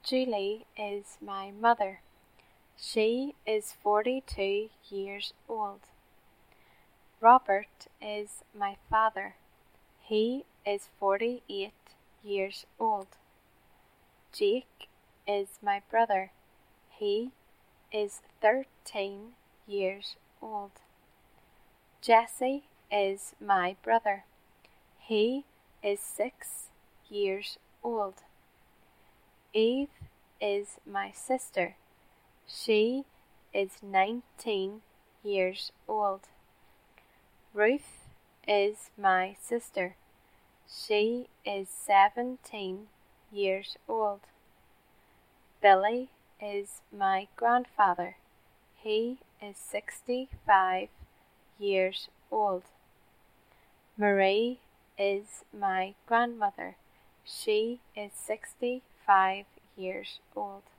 Julie is my mother. She is 42 years old. Robert is my father. He is 48 years old. Jake is my brother. He is 13 years old. Jesse is my brother. He is 6 years old. Eve is my sister. She is 19 years old. Ruth is my sister. She is 17 years old. Billy is my grandfather. He is 65 years old. Marie is my grandmother. She is 65 years old.